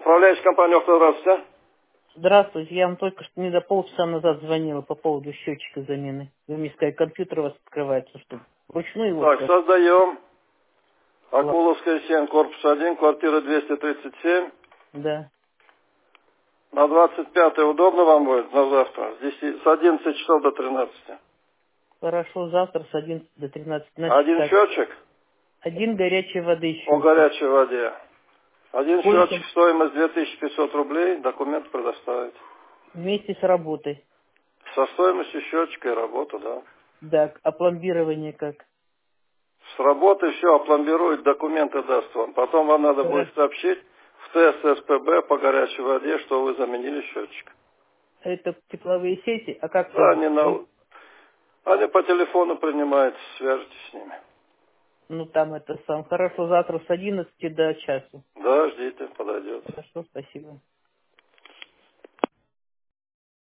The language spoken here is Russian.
Управляющая компания «Охта», здравствуйте. Здравствуйте, я вам только что не до полчаса назад звонила по поводу счетчика замены. Вы мне сказали, компьютер у вас открывается, что вручную его Так, все? создаем. Акуловская 7, корпус 1, квартира 237. Да. На 25 удобно вам будет на завтра? С 11 часов до 13. Хорошо, завтра с 11 до 13. Значит Один так, счетчик один горячей воды по счетчик. горячей воде. Один Сколько? счетчик, стоимость 2500 рублей, документ предоставить. Вместе с работой. Со стоимостью счетчика и работы, да. Да, а пломбирование как? С работы все опломбирует, документы даст вам. Потом вам надо будет Хорошо. сообщить в ТС СПБ по горячей воде, что вы заменили счетчик. Это тепловые сети, а как Да, вы... они по телефону принимают, свяжитесь с ними. Ну там это сам. Хорошо, завтра с 11 до часу. Да, ждите, подойдет. Хорошо, спасибо.